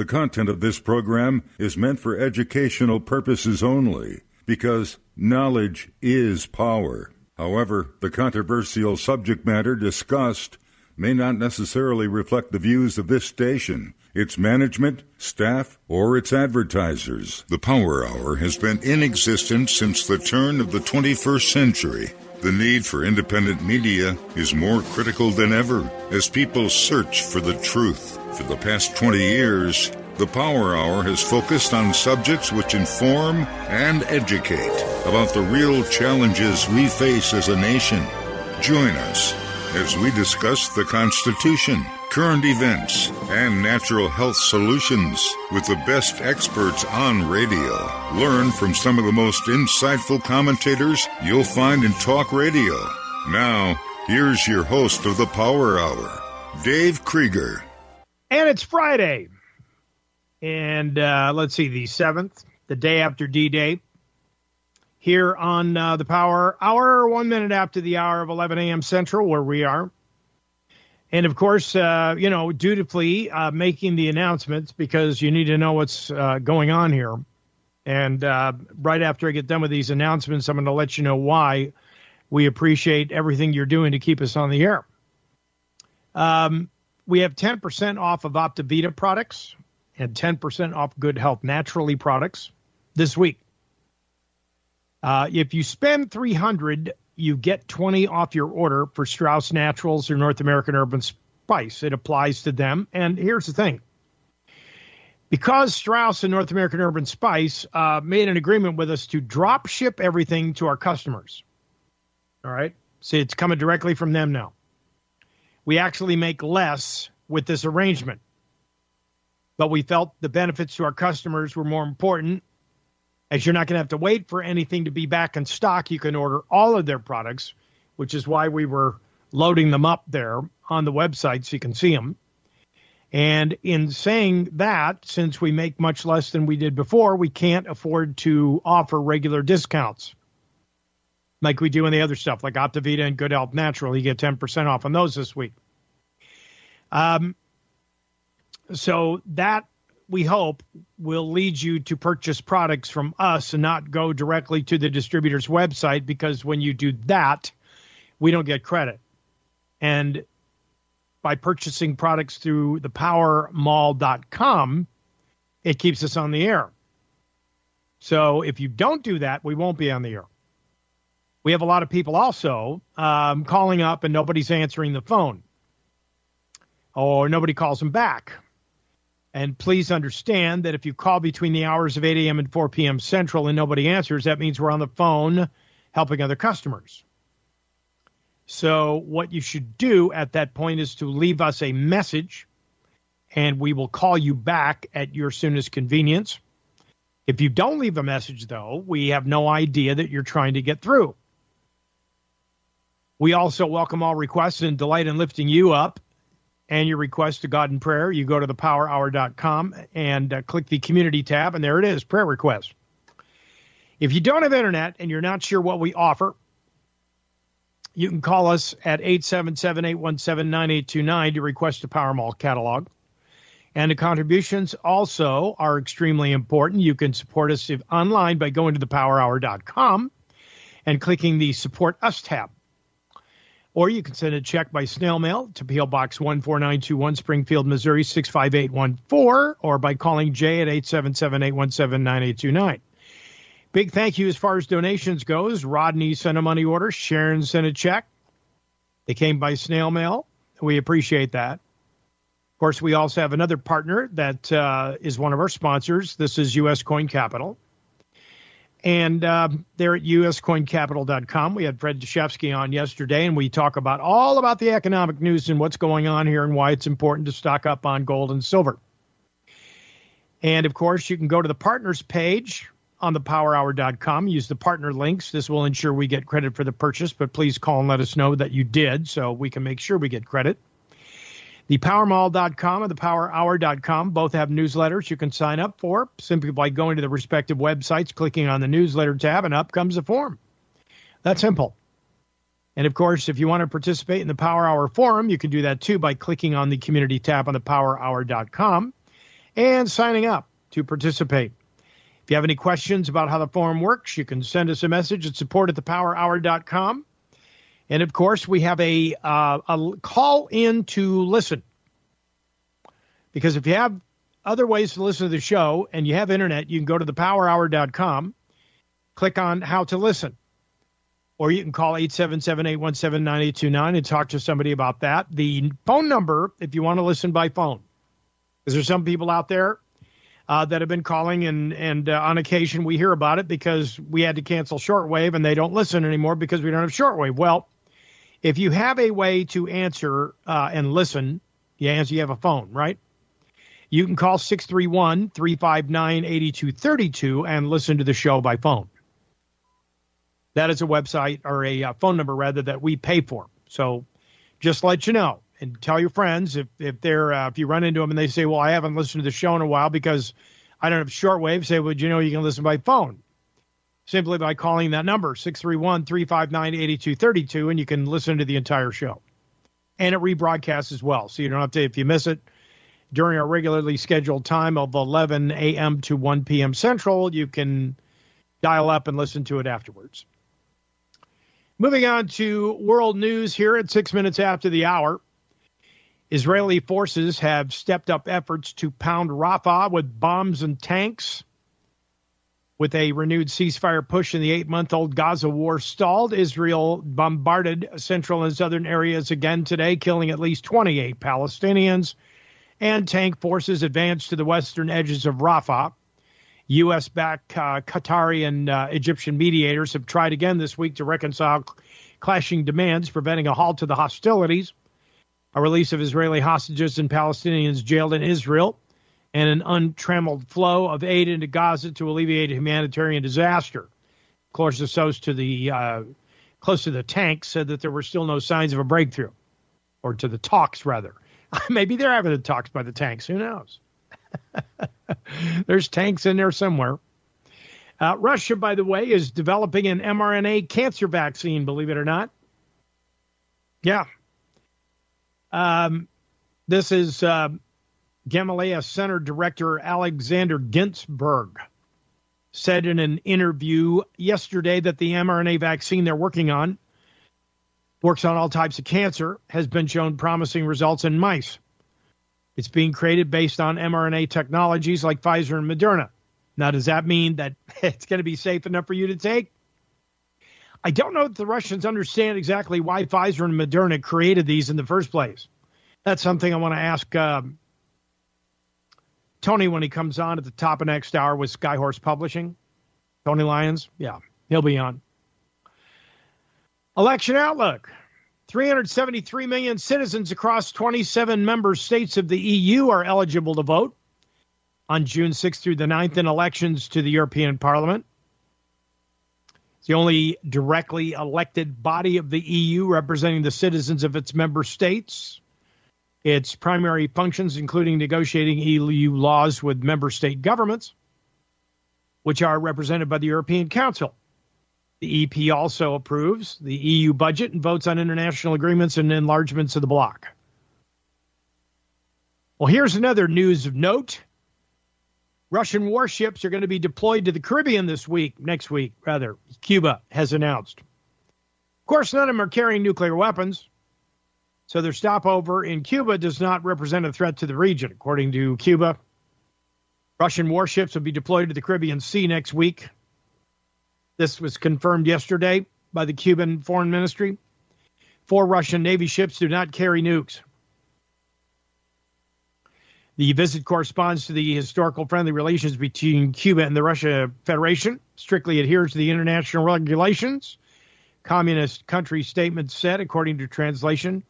The content of this program is meant for educational purposes only, because knowledge is power. However, the controversial subject matter discussed may not necessarily reflect the views of this station, its management, staff, or its advertisers. The Power Hour has been in existence since the turn of the 21st century. The need for independent media is more critical than ever as people search for the truth. For the past 20 years, the Power Hour has focused on subjects which inform and educate about the real challenges we face as a nation. Join us as we discuss the Constitution, current events, and natural health solutions with the best experts on radio. Learn from some of the most insightful commentators you'll find in talk radio. Now, here's your host of the Power Hour, Dave Krieger. And it's Friday. And let's see, the 7th, the day after D-Day. Here on the Power Hour, 1 minute after the hour of 11 a.m. Central, where we are. And, of course, dutifully making the announcements because you need to know what's going on here. And right after I get done with these announcements, I'm going to let you know why we appreciate everything you're doing to keep us on the air. We have 10% off of Optavita products and 10% off Good Health Naturally products this week. If you spend $300, you get 20 off your order for Strauss Naturals or North American Urban Spice. It applies to them. And here's the thing. Because Strauss and North American Urban Spice made an agreement with us to drop ship everything to our customers. All right? So it's coming directly from them now. We actually make less with this arrangement. But we felt the benefits to our customers were more important. As you're not going to have to wait for anything to be back in stock, you can order all of their products, which is why we were loading them up there on the website so you can see them. And in saying that, since we make much less than we did before, we can't afford to offer regular discounts like we do in the other stuff, like Optavita and Good Health Natural. You get 10% off on those this week. So that, we hope, will lead you to purchase products from us and not go directly to the distributor's website, because when you do that, we don't get credit. And by purchasing products through thepowermall.com, it keeps us on the air. So if you don't do that, we won't be on the air. We have a lot of people also calling up and nobody's answering the phone, or nobody calls them back. And please understand that if you call between the hours of 8 a.m. and 4 p.m. Central and nobody answers, that means we're on the phone helping other customers. So what you should do at that point is to leave us a message, and we will call you back at your soonest convenience. If you don't leave a message, though, we have no idea that you're trying to get through. We also welcome all requests and delight in lifting you up and your request to God in prayer. You go to thepowerhour.com and click the community tab, and there it is, prayer request. If you don't have internet and you're not sure what we offer, you can call us at 877-817-9829 to request a Power Mall catalog. And the contributions also are extremely important. You can support us online by going to thepowerhour.com and clicking the Support Us tab. Or you can send a check by snail mail to P.O. Box 14921, Springfield, Missouri, 65814, or by calling Jay at 877-817-9829. Big thank you as far as donations goes. Rodney sent a money order. Sharon sent a check. They came by snail mail. We appreciate that. Of course, we also have another partner that is one of our sponsors. This is U.S. Coin Capital. And they're at uscoincapital.com. We had Fred Deshefsky on yesterday, and we talk all about the economic news and what's going on here and why it's important to stock up on gold and silver. And, of course, you can go to the partners page on thepowerhour.com. Use the partner links. This will ensure we get credit for the purchase, but please call and let us know that you did so we can make sure we get credit. ThePowerMall.com and ThePowerHour.com both have newsletters you can sign up for simply by going to the respective websites, clicking on the newsletter tab, and up comes a form. That's simple. And, of course, if you want to participate in the Power Hour Forum, you can do that, too, by clicking on the community tab on ThePowerHour.com and signing up to participate. If you have any questions about how the forum works, you can send us a message at support@thepowerhour.com. And, of course, we have a call in to listen. Because if you have other ways to listen to the show and you have internet, you can go to thepowerhour.com, click on how to listen. Or you can call 877-817-9829 and talk to somebody about that. The phone number, if you want to listen by phone, because there's some people out there that have been calling, and on occasion we hear about it because we had to cancel shortwave and they don't listen anymore because we don't have shortwave. Well, if you have a way to answer and listen, you have a phone, right? You can call 631-359-8232 and listen to the show by phone. That is a website, or a phone number rather, that we pay for. So just let you know, and tell your friends if you run into them and they say, well, I haven't listened to the show in a while because I don't have shortwave, say, well, you can listen by phone. Simply by calling that number, 631-359-8232, and you can listen to the entire show. And it rebroadcasts as well, so you don't have to, if you miss it during our regularly scheduled time of 11 a.m. to 1 p.m. Central, you can dial up and listen to it afterwards. Moving on to world news here at 6 minutes after the hour. Israeli forces have stepped up efforts to pound Rafah with bombs and tanks. With a renewed ceasefire push in the 8-month-old Gaza war stalled, Israel bombarded central and southern areas again today, killing at least 28 Palestinians, and tank forces advanced to the western edges of Rafah. U.S.-backed Qatari and Egyptian mediators have tried again this week to reconcile clashing demands, preventing a halt to the hostilities, a release of Israeli hostages and Palestinians jailed in Israel, and an untrammeled flow of aid into Gaza to alleviate a humanitarian disaster. Of course, the source to the close to the tank said that there were still no signs of a breakthrough, or to the talks, rather. Maybe they're having the talks by the tanks. Who knows? There's tanks in there somewhere. Russia, by the way, is developing an mRNA cancer vaccine, believe it or not. Yeah. This is Gamaleya Center Director Alexander Ginsberg said in an interview yesterday that the mRNA vaccine they're working on works on all types of cancer, has been shown promising results in mice. It's being created based on mRNA technologies like Pfizer and Moderna. Now, does that mean that it's going to be safe enough for you to take? I don't know if the Russians understand exactly why Pfizer and Moderna created these in the first place. That's something I want to ask Tony when he comes on at the top of next hour with Skyhorse Publishing. Tony Lyons, yeah, he'll be on. Election Outlook. 373 million citizens across 27 member states of the EU are eligible to vote on June 6th through the 9th in elections to the European Parliament. It's the only directly elected body of the EU representing the citizens of its member states. Its primary functions, including negotiating EU laws with member state governments, which are represented by the European Council. The EP also approves the EU budget and votes on international agreements and enlargements of the bloc. Well, here's another news of note. Russian warships are going to be deployed to the Caribbean next week, Cuba has announced. Of course, none of them are carrying nuclear weapons, so their stopover in Cuba does not represent a threat to the region, according to Cuba. Russian warships will be deployed to the Caribbean Sea next week. This was confirmed yesterday by the Cuban Foreign Ministry. 4 Russian Navy ships do not carry nukes. The visit corresponds to the historical friendly relations between Cuba and the Russia Federation, strictly adheres to the international regulations. Communist country statement said, according to translation.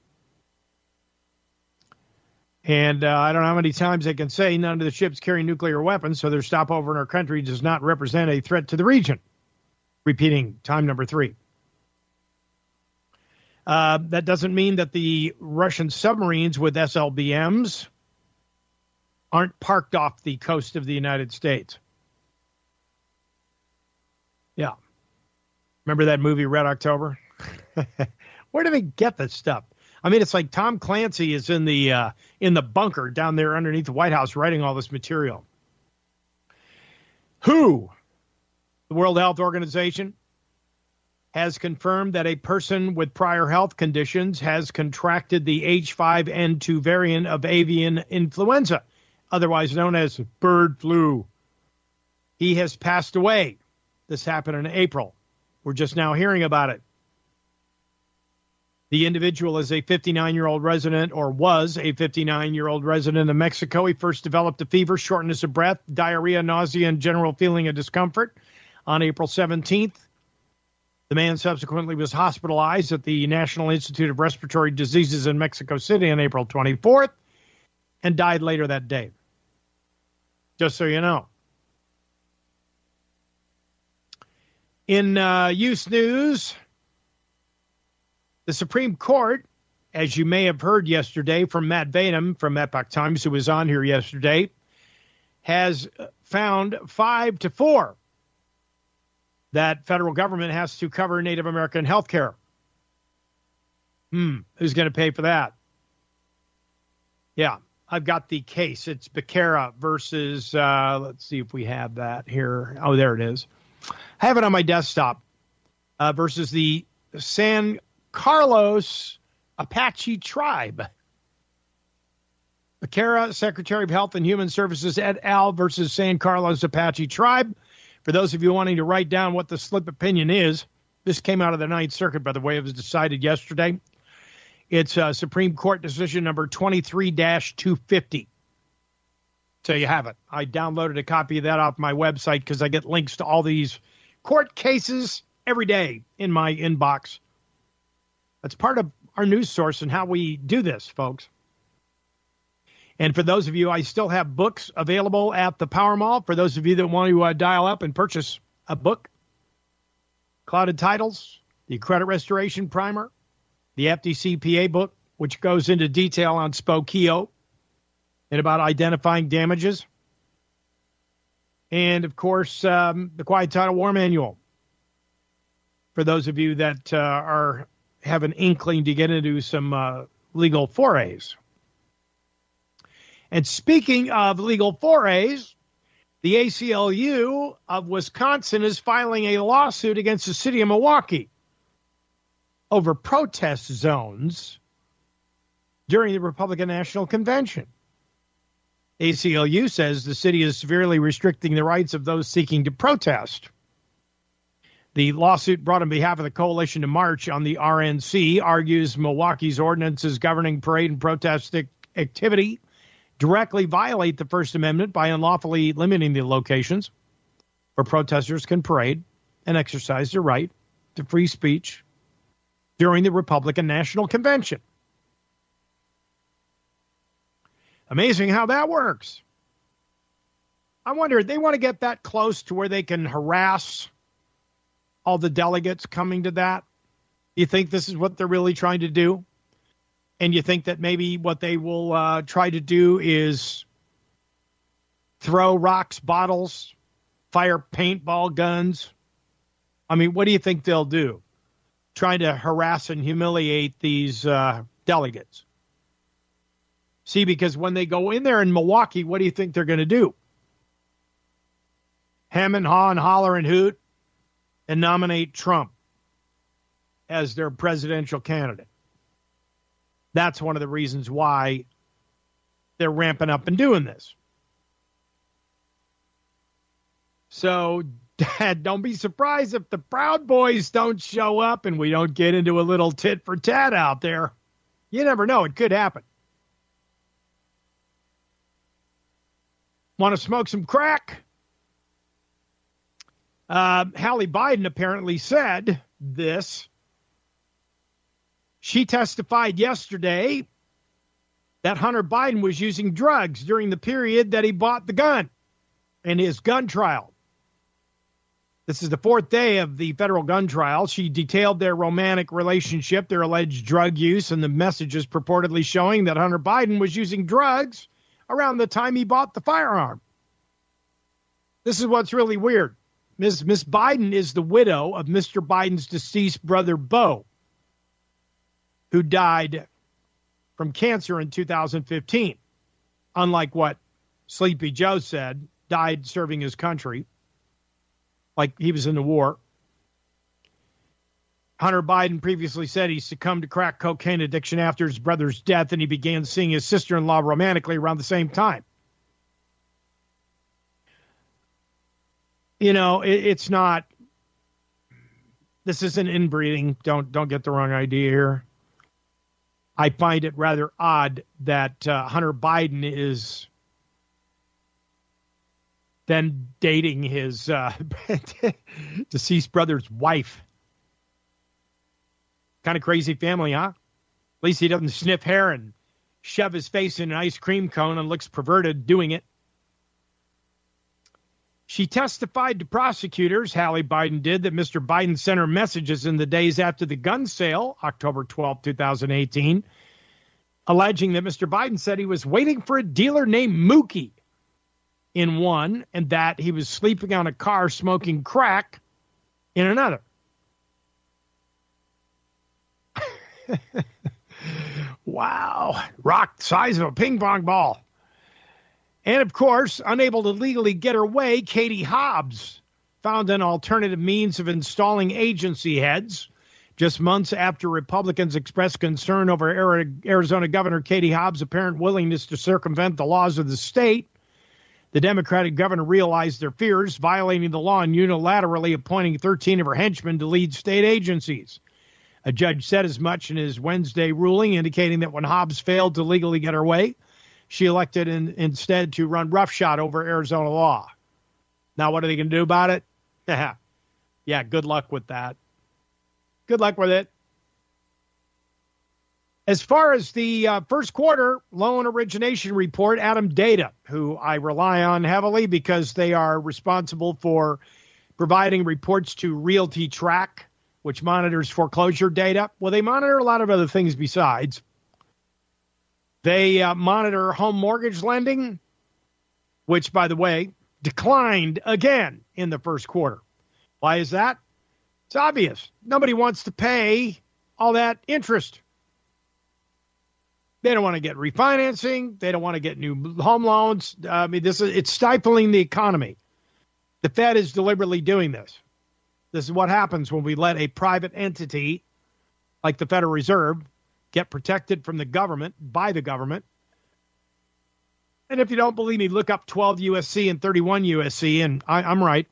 And I don't know how many times I can say none of the ships carry nuclear weapons, so their stopover in our country does not represent a threat to the region. Repeating time number 3. That doesn't mean that the Russian submarines with SLBMs aren't parked off the coast of the United States. Yeah. Remember that movie, Red October? Where do they get this stuff? I mean, it's like Tom Clancy is in the bunker down there underneath the White House writing all this material. WHO, the World Health Organization, has confirmed that a person with prior health conditions has contracted the H5N2 variant of avian influenza, otherwise known as bird flu. He has passed away. This happened in April. We're just now hearing about it. The individual is a 59-year-old resident, or was a 59-year-old resident of Mexico. He first developed a fever, shortness of breath, diarrhea, nausea, and general feeling of discomfort on April 17th. The man subsequently was hospitalized at the National Institute of Respiratory Diseases in Mexico City on April 24th and died later that day. Just so you know. In youth news, the Supreme Court, as you may have heard yesterday from Matt Vadum from Epoch Times, who was on here yesterday, has found 5-4 that federal government has to cover Native American health care. Who's going to pay for that? Yeah, I've got the case. It's Becerra versus, let's see if we have that here. Oh, there it is. I have it on my desktop, versus the San Carlos Apache tribe. Becerra, Secretary of Health and Human Services et al. Versus San Carlos Apache tribe. For those of you wanting to write down what the slip opinion is, this came out of the Ninth Circuit, by the way. It was decided yesterday. It's Supreme Court decision number 23-250. So you have it. I downloaded a copy of that off my website because I get links to all these court cases every day in my inbox. That's part of our news source and how we do this, folks. And for those of you, I still have books available at the Power Mall. For those of you that want to dial up and purchase a book, Clouded Titles, the Credit Restoration Primer, the FDCPA book, which goes into detail on Spokeo and about identifying damages. And, of course, the Quiet Title War Manual. For those of you that have an inkling to get into some legal forays. And speaking of legal forays, the ACLU of Wisconsin is filing a lawsuit against the city of Milwaukee over protest zones during the Republican National Convention. ACLU says the city is severely restricting the rights of those seeking to protest. The lawsuit brought on behalf of the Coalition to March on the RNC argues Milwaukee's ordinances governing parade and protest activity directly violate the First Amendment by unlawfully limiting the locations where protesters can parade and exercise their right to free speech during the Republican National Convention. Amazing how that works. I wonder, they want to get that close to where they can harass all the delegates coming to that? You think this is what they're really trying to do? And you think that maybe what they will try to do is throw rocks, bottles, fire paintball guns? I mean, what do you think they'll do? Trying to harass and humiliate these delegates. See, because when they go in there in Milwaukee, what do you think they're going to do? Hem and haw and holler and hoot and nominate Trump as their presidential candidate. That's one of the reasons why they're ramping up and doing this. So, Dad, don't be surprised if the Proud Boys don't show up and we don't get into a little tit for tat out there. You never know. It could happen. Want to smoke some crack? Hallie Biden apparently said this. She testified yesterday that Hunter Biden was using drugs during the period that he bought the gun in his gun trial. This is the fourth day of the federal gun trial. She detailed their romantic relationship, their alleged drug use, and the messages purportedly showing that Hunter Biden was using drugs around the time he bought the firearm. This is what's really weird. Miss Biden is the widow of Mr. Biden's deceased brother, Beau, who died from cancer in 2015. Unlike what Sleepy Joe said, died serving his country, like he was in the war. Hunter Biden previously said he succumbed to crack cocaine addiction after his brother's death, and he began seeing his sister-in-law romantically around the same time. You know, it's not, this isn't inbreeding. Don't get the wrong idea here. I find it rather odd that Hunter Biden is then dating his deceased brother's wife. Kind of crazy family, huh? At least he doesn't sniff hair and shove his face in an ice cream cone and looks perverted doing it. She testified to prosecutors, Hallie Biden did, that Mr. Biden sent her messages in the days after the gun sale, October 12, 2018, alleging that Mr. Biden said he was waiting for a dealer named Mookie in one, and that he was sleeping on a car smoking crack in another. Wow. Rock the size of a ping pong ball. And, of course, unable to legally get her way, Katie Hobbs found an alternative means of installing agency heads. Just months after Republicans expressed concern over Arizona Governor Katie Hobbs' apparent willingness to circumvent the laws of the state, the Democratic governor realized their fears, violating the law and unilaterally appointing 13 of her henchmen to lead state agencies. A judge said as much in his Wednesday ruling, indicating that when Hobbs failed to legally get her way, she elected instead to run roughshod over Arizona law. Now, what are they going to do about it? Yeah, good luck with that. Good luck with it. As far as the first quarter loan origination report, Adam Data, who I rely on heavily because they are responsible for providing reports to Realty Track, which monitors foreclosure data. Well, they monitor a lot of other things besides. They monitor home mortgage lending, which, by the way, declined again in the first quarter. Why is that? It's obvious. Nobody wants to pay all that interest. They don't want to get refinancing. They don't want to get new home loans. I mean, it's stifling the economy. The Fed is deliberately doing this. This is what happens when we let a private entity like the Federal Reserve get protected from the government, by the government. And if you don't believe me, look up 12 USC and 31 USC, and I'm right.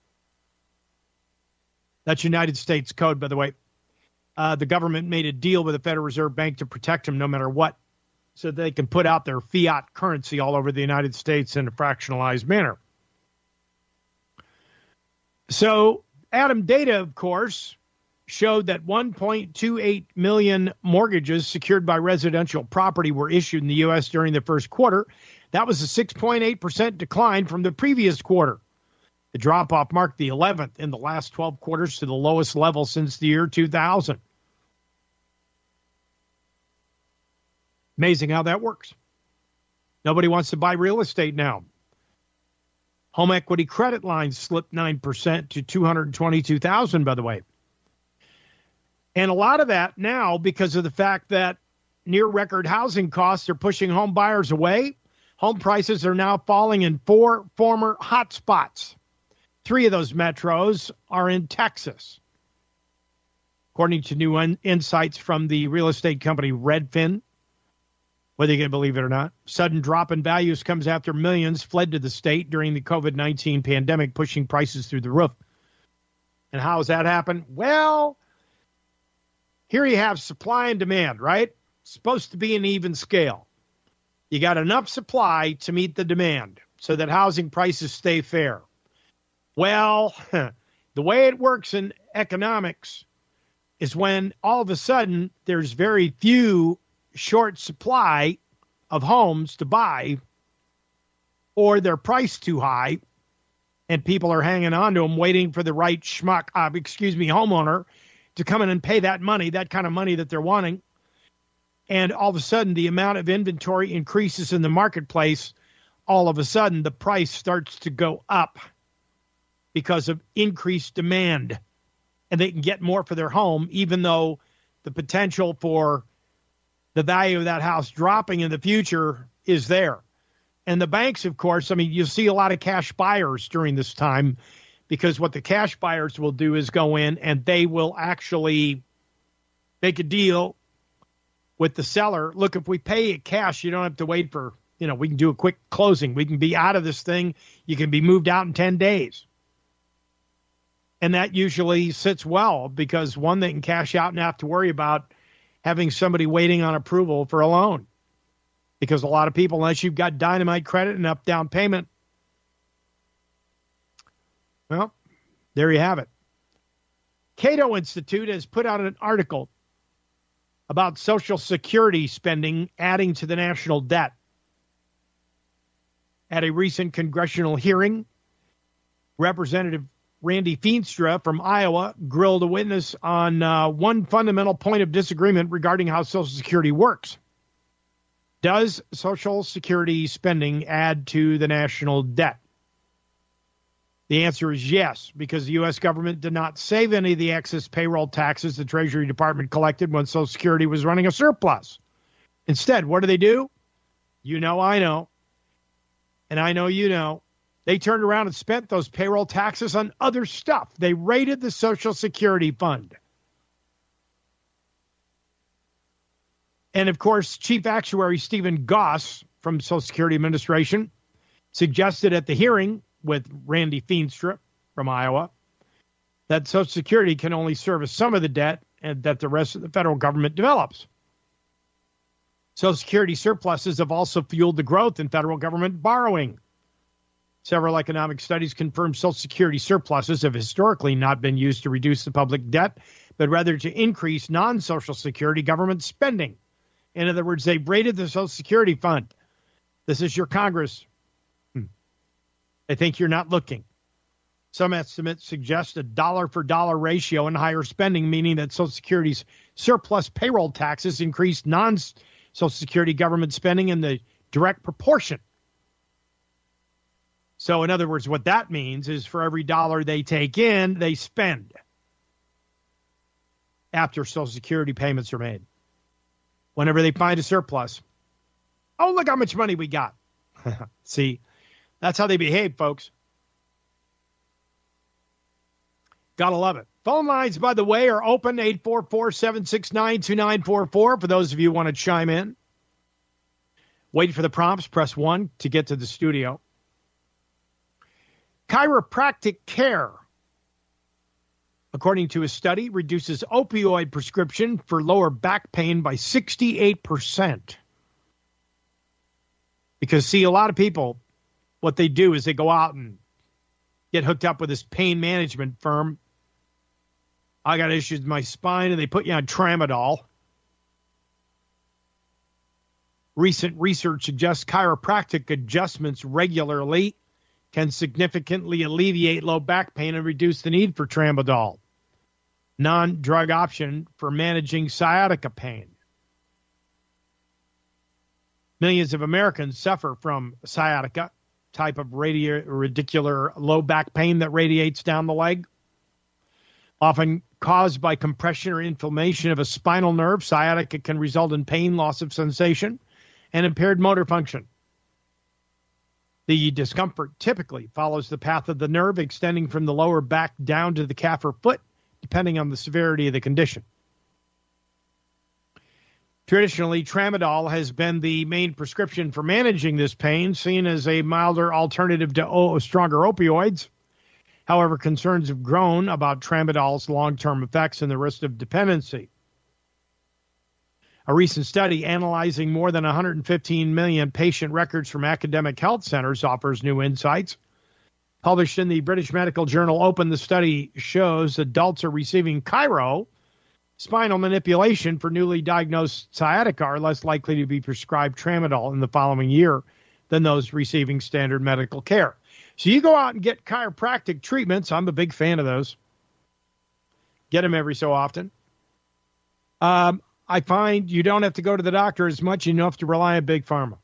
That's United States code, by the way. The government made a deal with the Federal Reserve Bank to protect them no matter what, so they can put out their fiat currency all over the United States in a fractionalized manner. So Adam Data, of course, showed that 1.28 million mortgages secured by residential property were issued in the U.S. during the first quarter. That was a 6.8% decline from the previous quarter. The drop-off marked the 11th in the last 12 quarters to the lowest level since the year 2000. Amazing how that works. Nobody wants to buy real estate now. Home equity credit lines slipped 9% to $222,000, by the way. And a lot of that now because of the fact that near record housing costs are pushing home buyers away. Home prices are now falling in 4 former hotspots. 3 of those metros are in Texas. According to new insights from the real estate company Redfin, whether you can believe it or not, sudden drop in values comes after millions fled to the state during the COVID-19 pandemic, pushing prices through the roof. And how has that happened? Well, here you have supply and demand, right? It's supposed to be an even scale. You got enough supply to meet the demand so that housing prices stay fair. Well, the way it works in economics is when all of a sudden there's very few short supply of homes to buy, or they're priced too high and people are hanging on to them waiting for the right homeowner to come in and pay that money, that kind of money that they're wanting. And all of a sudden the amount of inventory increases in the marketplace. All of a sudden the price starts to go up because of increased demand, and they can get more for their home, even though the potential for the value of that house dropping in the future is there. And the banks, of course, I mean, you'll see a lot of cash buyers during this time, because what the cash buyers will do is go in and they will actually make a deal with the seller. Look, if we pay it cash, you don't have to wait for, we can do a quick closing. We can be out of this thing. You can be moved out in 10 days. And that usually sits well because, one, they can cash out and have to worry about having somebody waiting on approval for a loan. Because a lot of people, unless you've got dynamite credit and up down payment, well, there you have it. Cato Institute has put out an article about Social Security spending adding to the national debt. At a recent congressional hearing, Representative Randy Feenstra from Iowa grilled a witness on one fundamental point of disagreement regarding how Social Security works. Does Social Security spending add to the national debt? The answer is yes, because the U.S. government did not save any of the excess payroll taxes the Treasury Department collected when Social Security was running a surplus. Instead, what do? You know, I know, and I know you know. They turned around and spent those payroll taxes on other stuff. They raided the Social Security fund. And, of course, Chief Actuary Stephen Goss from Social Security Administration suggested at the hearing with Randy Feenstra from Iowa that Social Security can only service some of the debt and that the rest of the federal government develops. Social Security surpluses have also fueled the growth in federal government borrowing. Several economic studies confirm Social Security surpluses have historically not been used to reduce the public debt, but rather to increase non-Social Security government spending. In other words, they've raided the Social Security fund. This is your Congress. They think you're not looking. Some estimates suggest a dollar-for-dollar ratio and higher spending, meaning that Social Security's surplus payroll taxes increase non-Social Security government spending in the direct proportion. So, in other words, what that means is for every dollar they take in, they spend after Social Security payments are made. Whenever they find a surplus, oh, look how much money we got. See, that's how they behave, folks. Gotta love it. Phone lines, by the way, are open, 844-769-2944, for those of you who want to chime in. Wait for the prompts. Press 1 to get to the studio. Chiropractic care, according to a study, reduces opioid prescription for lower back pain by 68%. Because, see, a lot of people, what they do is they go out and get hooked up with this pain management firm. I got issues with my spine, and they put you on Tramadol. Recent research suggests chiropractic adjustments regularly can significantly alleviate low back pain and reduce the need for Tramadol, non-drug option for managing sciatica pain. Millions of Americans suffer from sciatica, type of radicular low back pain that radiates down the leg. Often caused by compression or inflammation of a spinal nerve, sciatica can result in pain, loss of sensation, and impaired motor function. The discomfort typically follows the path of the nerve extending from the lower back down to the calf or foot, depending on the severity of the condition. Traditionally, Tramadol has been the main prescription for managing this pain, seen as a milder alternative to stronger opioids. However, concerns have grown about Tramadol's long-term effects and the risk of dependency. A recent study analyzing more than 115 million patient records from academic health centers offers new insights. Published in the British Medical Journal Open, the study shows adults are receiving chiro, spinal manipulation for newly diagnosed sciatica, are less likely to be prescribed Tramadol in the following year than those receiving standard medical care. So you go out and get chiropractic treatments. I'm a big fan of those. Get them every so often. I find you don't have to go to the doctor as much. You don't have to rely on Big Pharma.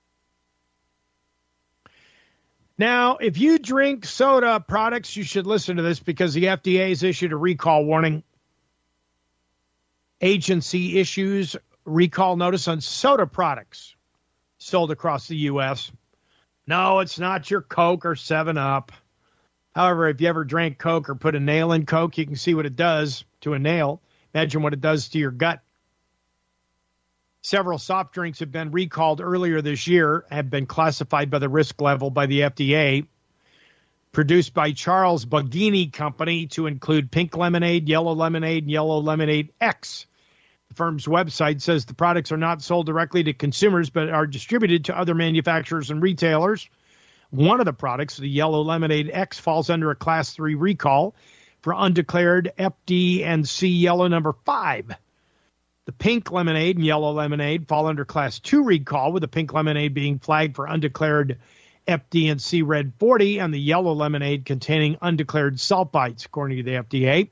Now, if you drink soda products, you should listen to this because the FDA has issued a recall warning. Agency issues recall notice on soda products sold across the U.S. No, it's not your Coke or 7-Up. However, if you ever drank Coke or put a nail in Coke, you can see what it does to a nail. Imagine what it does to your gut. Several soft drinks have been recalled earlier this year, have been classified by the risk level by the FDA, produced by Charles Bugini Company to include pink lemonade, yellow lemonade, and yellow lemonade X. The firm's website says the products are not sold directly to consumers, but are distributed to other manufacturers and retailers. One of the products, the yellow lemonade X, falls under a Class 3 recall for undeclared FD&C yellow number 5. The pink lemonade and yellow lemonade fall under Class 2 recall, with the pink lemonade being flagged for undeclared FD&C red 40 and the yellow lemonade containing undeclared sulfites, according to the FDA.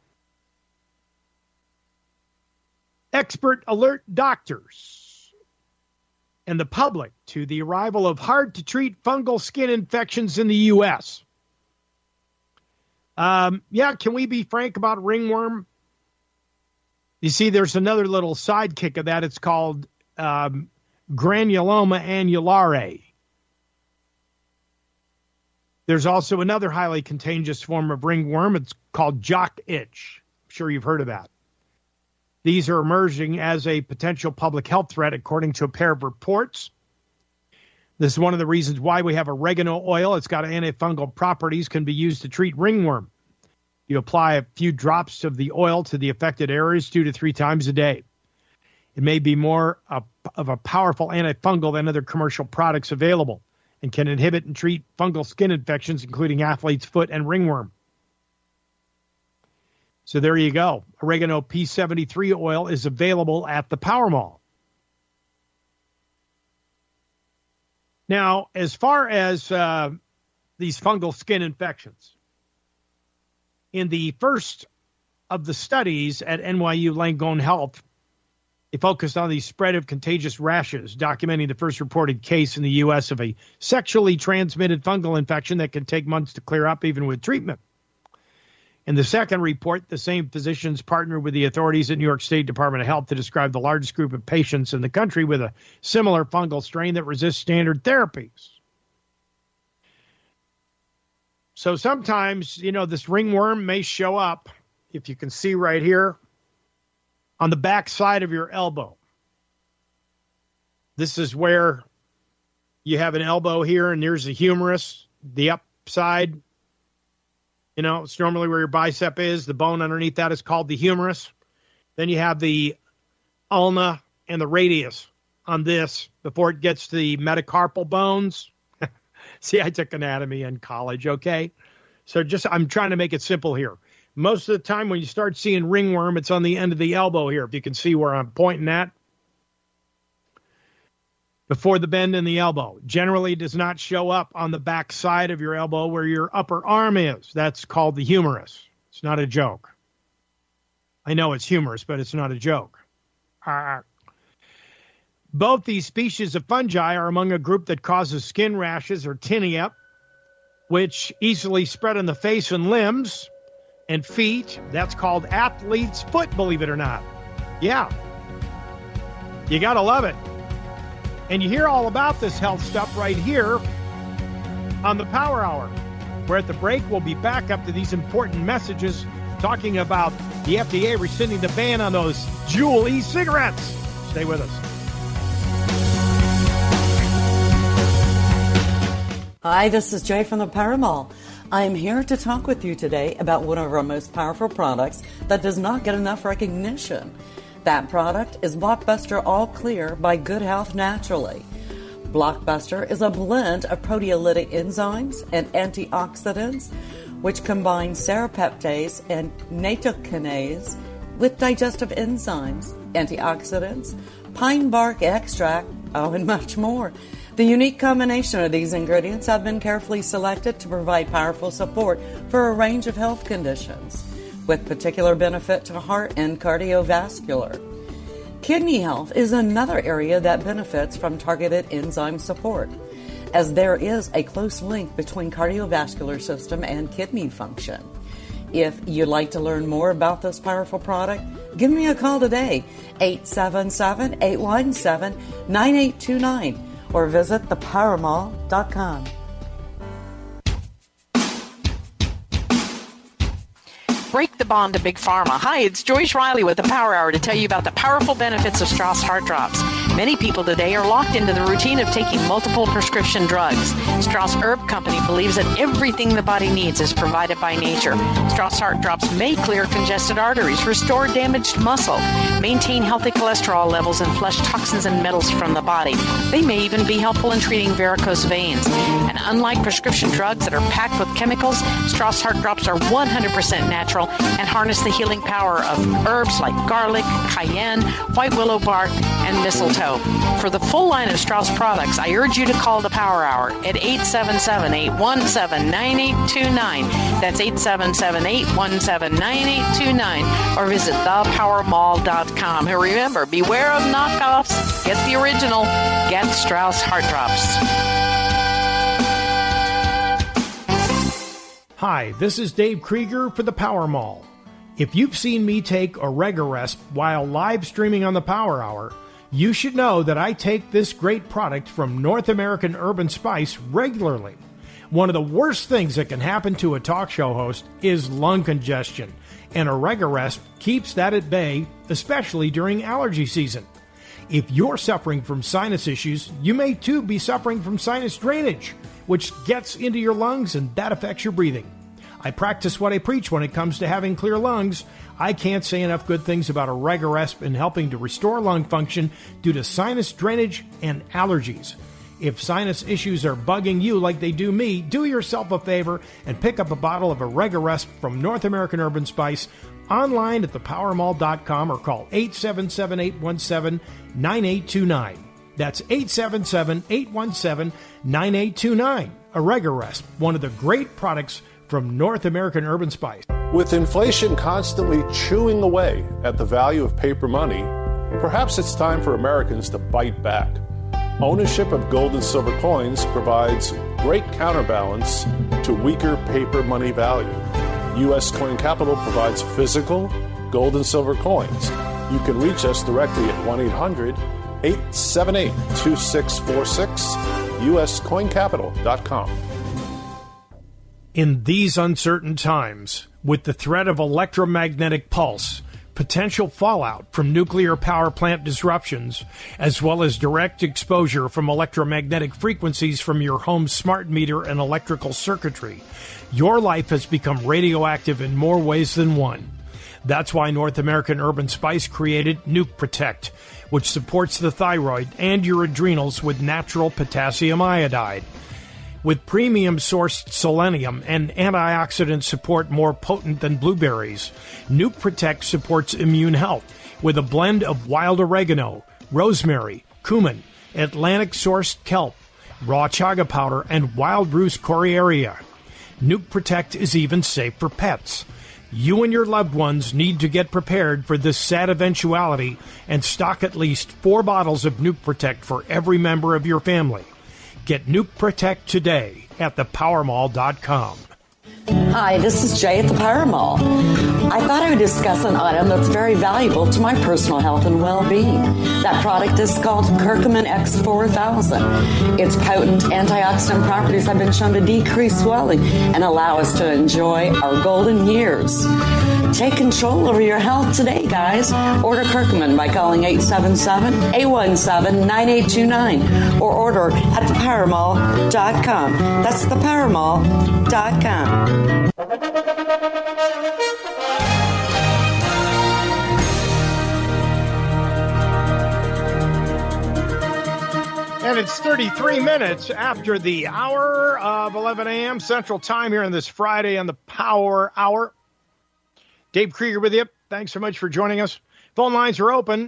Expert alert doctors and the public to the arrival of hard-to-treat fungal skin infections in the U.S. Can we be frank about ringworm? You see, there's another little sidekick of that. It's called granuloma annulare. There's also another highly contagious form of ringworm. It's called jock itch. I'm sure you've heard of that. These are emerging as a potential public health threat, according to a pair of reports. This is one of the reasons why we have oregano oil. It's got antifungal properties, can be used to treat ringworm. You apply a few drops of the oil to the affected areas 2 to 3 times a day. It may be more of a powerful antifungal than other commercial products available and can inhibit and treat fungal skin infections, including athlete's foot and ringworm. So there you go. Oregano P73 oil is available at the Power Mall. Now, as far as these fungal skin infections, in the first of the studies at NYU Langone Health, they focused on the spread of contagious rashes, documenting the first reported case in the U.S. of a sexually transmitted fungal infection that can take months to clear up, even with treatment. In the second report, the same physicians partnered with the authorities at New York State Department of Health to describe the largest group of patients in the country with a similar fungal strain that resists standard therapies. So sometimes, this ringworm may show up, if you can see right here, on the back side of your elbow. This is where you have an elbow here, and there's the humerus, the upside. It's normally where your bicep is. The bone underneath that is called the humerus. Then you have the ulna and the radius on this before it gets to the metacarpal bones. See, I took anatomy in college, okay? So I'm trying to make it simple here. Most of the time when you start seeing ringworm, it's on the end of the elbow here, if you can see where I'm pointing at. Before the bend in the elbow. Generally, it does not show up on the back side of your elbow where your upper arm is. That's called the humerus. It's not a joke. I know it's humorous, but it's not a joke. Both these species of fungi are among a group that causes skin rashes or tinea, which easily spread on the face and limbs and feet. That's called athlete's foot, believe it or not. Yeah. You got to love it. And you hear all about this health stuff right here on the Power Hour, where at the break we'll be back up to these important messages talking about the FDA rescinding the ban on those Juul e-cigarettes. Stay with us. Hi, this is Jay from the Power Mall. I am here to talk with you today about one of our most powerful products that does not get enough recognition. That product is Blockbuster All Clear by Good Health Naturally. Blockbuster is a blend of proteolytic enzymes and antioxidants, which combine serrapeptase and nattokinase with digestive enzymes, antioxidants, pine bark extract, and much more. The unique combination of these ingredients have been carefully selected to provide powerful support for a range of health conditions, with particular benefit to heart and cardiovascular. Kidney health is another area that benefits from targeted enzyme support, as there is a close link between cardiovascular system and kidney function. If you'd like to learn more about this powerful product, Give me a call today, 877-817-9829, or visit thepowermall.com. Break the bond to Big Pharma. Hi, it's Joyce Riley with the Power Hour to tell you about the powerful benefits of Strauss Heart Drops. Many people today are locked into the routine of taking multiple prescription drugs. Strauss Herb Company believes that everything the body needs is provided by nature. Strauss Heart Drops may clear congested arteries, restore damaged muscle, maintain healthy cholesterol levels, and flush toxins and metals from the body. They may even be helpful in treating varicose veins. And unlike prescription drugs that are packed with chemicals, Strauss Heart Drops are 100% natural and harness the healing power of herbs like garlic, cayenne, white willow bark, and mistletoe. For the full line of Strauss products, I urge you to call the Power Hour at 877-817-9829. That's 877-817-9829, or visit thepowermall.com. And remember, beware of knockoffs. Get the original. Get Strauss Heart Drops. Hi, this is Dave Krieger for the Power Mall. If you've seen me take Oregaresp while live streaming on the Power Hour, you should know that I take this great product from North American Herb and Spice regularly. One of the worst things that can happen to a talk show host is lung congestion, and Oregaresp keeps that at bay, especially during allergy season. If you're suffering from sinus issues, you may too be suffering from sinus drainage, which gets into your lungs and that affects your breathing. I practice what I preach when it comes to having clear lungs. I can't say enough good things about Oregaresp in helping to restore lung function due to sinus drainage and allergies. If sinus issues are bugging you like they do me, do yourself a favor and pick up a bottle of Oregaresp from North American Herb and Spice online at thepowermall.com or call 877-817-9829. That's 877-817-9829. Oregaresp, one of the great products from North American Herb and Spice. With inflation constantly chewing away at the value of paper money, perhaps it's time for Americans to bite back. Ownership of gold and silver coins provides great counterbalance to weaker paper money value. U.S. Coin Capital provides physical gold and silver coins. You can reach us directly at 1-800-878-2646, uscoincapital.com. In these uncertain times, with the threat of electromagnetic pulse, potential fallout from nuclear power plant disruptions, as well as direct exposure from electromagnetic frequencies from your home's smart meter and electrical circuitry, your life has become radioactive in more ways than one. That's why North American Herb and Spice created Nuke Protect, which supports the thyroid and your adrenals with natural potassium iodide. With premium-sourced selenium and antioxidant support more potent than blueberries, Nuke Protect supports immune health with a blend of wild oregano, rosemary, cumin, Atlantic-sourced kelp, raw chaga powder, and wild roost coriaria. Nuke Protect is even safe for pets. You and your loved ones need to get prepared for this sad eventuality and stock at least 4 bottles of Nuke Protect for every member of your family. Get Nuke Protect today at thepowermall.com. Hi, this is Jay at the Power Mall. I thought I would discuss an item that's very valuable to my personal health and well-being. That product is called Curcumin X4000. Its potent antioxidant properties have been shown to decrease swelling and allow us to enjoy our golden years. Take control over your health today, guys. Order Curcumin by calling 877-817-9829 or order at thepowermall.com. That's thepowermall.com. And it's 33 minutes after the hour of 11 a.m. Central Time here on this Friday on the Power Hour. Dave Krieger with you. Thanks so much for joining us. Phone lines are open,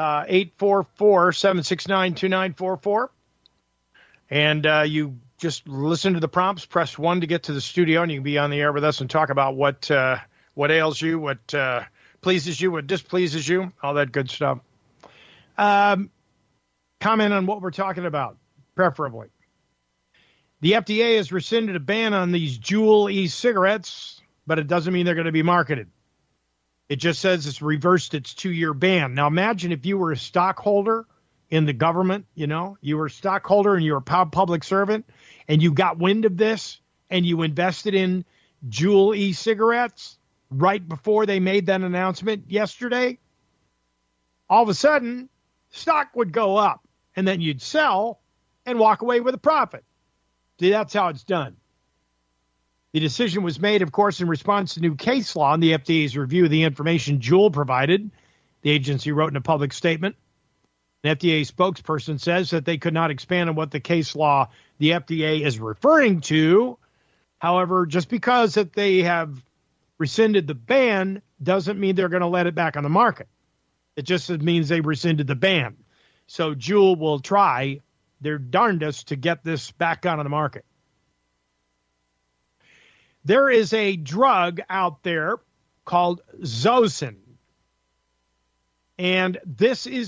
844-769-2944. And you just listen to the prompts, press 1 to get to the studio, and you can be on the air with us and talk about what ails you, what pleases you, what displeases you, all that good stuff. Comment on what we're talking about, preferably. The FDA has rescinded a ban on these Juul e-cigarettes, but it doesn't mean they're going to be marketed. It just says it's reversed its 2-year ban. Now, imagine if you were a stockholder in the government, you were a stockholder and you're a public servant, and you got wind of this and you invested in Juul e-cigarettes right before they made that announcement yesterday. All of a sudden, stock would go up, and then you'd sell and walk away with a profit. See, that's how it's done. The decision was made, of course, in response to new case law and the FDA's review of the information Juul provided. The agency wrote in a public statement. An FDA spokesperson says that they could not expand on what the case law the FDA is referring to. However, just because that they have rescinded the ban doesn't mean they're going to let it back on the market. It just means they rescinded the ban. So Juul will try their darndest to get this back on the market. There is a drug out there called Zosyn. And this is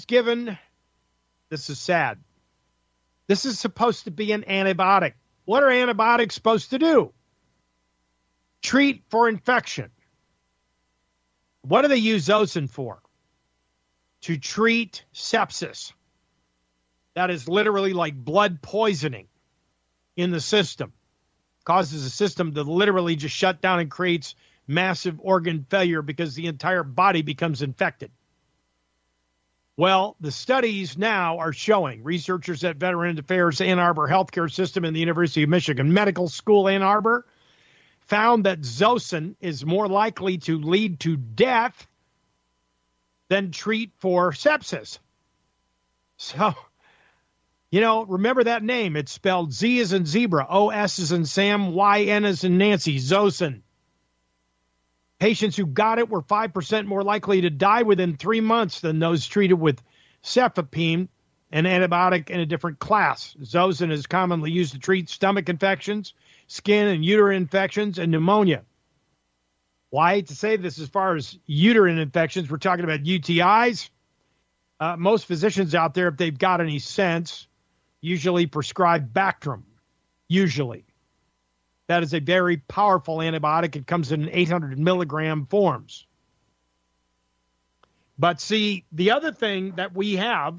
sad. This is supposed to be an antibiotic. What are antibiotics supposed to do? Treat for infection. What do they use Zosyn for? To treat sepsis. That is literally like blood poisoning in the system. Causes the system to literally just shut down and creates massive organ failure because the entire body becomes infected. Well, the studies now are showing, researchers at Veterans Affairs Ann Arbor Healthcare System and the University of Michigan Medical School Ann Arbor found that Zosyn is more likely to lead to death than treat for sepsis. So, remember that name. It's spelled Z as in zebra, O-S as in Sam, Y-N as in Nancy, Zosyn. Patients who got it were 5% more likely to die within 3 months than those treated with cefepime, an antibiotic in a different class. Zosyn is commonly used to treat stomach infections, skin and uterine infections, and pneumonia. Well, I hate to say this as far as uterine infections. We're talking about UTIs. Most physicians out there, if they've got any sense, usually prescribe Bactrim. Usually. That is a very powerful antibiotic. It comes in 800 milligram forms. But see, the other thing that we have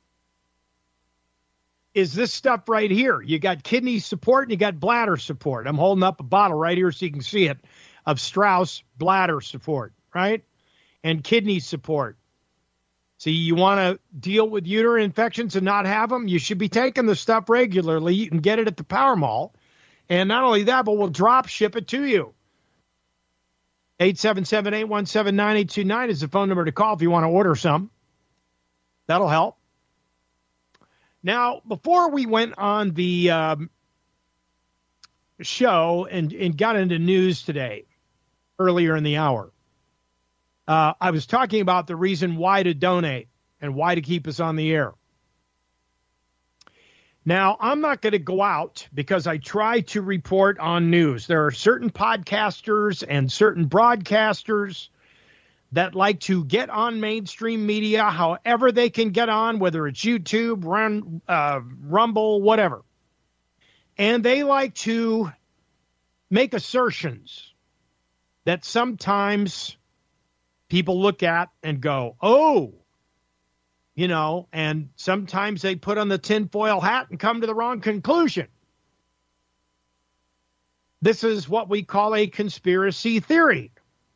is this stuff right here. You got kidney support and you got bladder support. I'm holding up a bottle right here so you can see it of Strauss bladder support, right? And kidney support. See, you want to deal with uterine infections and not have them? You should be taking the stuff regularly. You can get it at the Power Mall. And not only that, but we'll drop ship it to you. 877-817-9829 is the phone number to call if you want to order some. That'll help. Now, before we went on the show and got into news today, earlier in the hour, I was talking about the reason why to donate and why to keep us on the air. Now, I'm not going to go out because I try to report on news. There are certain podcasters and certain broadcasters that like to get on mainstream media however they can get on, whether it's YouTube, Rumble, whatever. And they like to make assertions that sometimes people look at and go, oh, and sometimes they put on the tinfoil hat and come to the wrong conclusion. This is what we call a conspiracy theory.